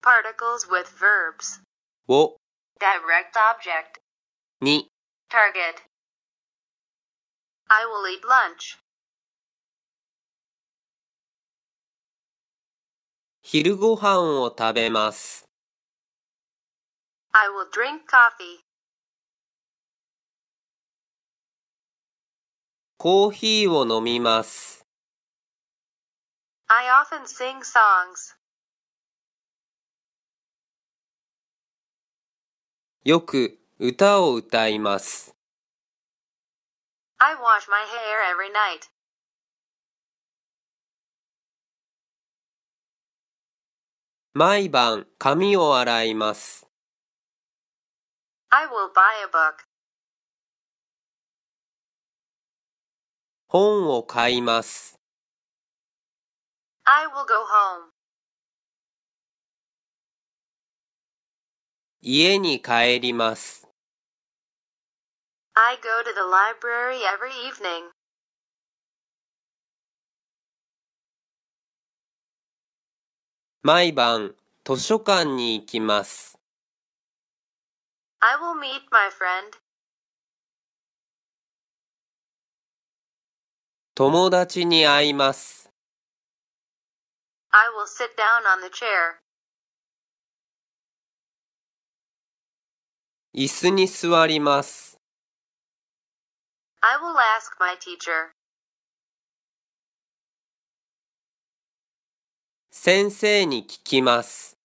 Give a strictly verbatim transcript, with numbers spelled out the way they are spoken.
Particles with verbs. を Direct object. に Target. I will eat lunch. 昼ご飯を食べます。 I will drink coffee. コーヒーを飲みます。 I often sing songs. よく歌を歌います。 I wash my hair every night. 毎晩髪を洗います。 I will buy a book. 本を買います。 I will go home. 家に帰ります。 I go to the library every evening. 毎晩図書館に行きます。 I will meet my friend. 友達に会います。 I will sit down on the chair. 椅子に座ります。 I will ask my teacher. 先生に聞きます。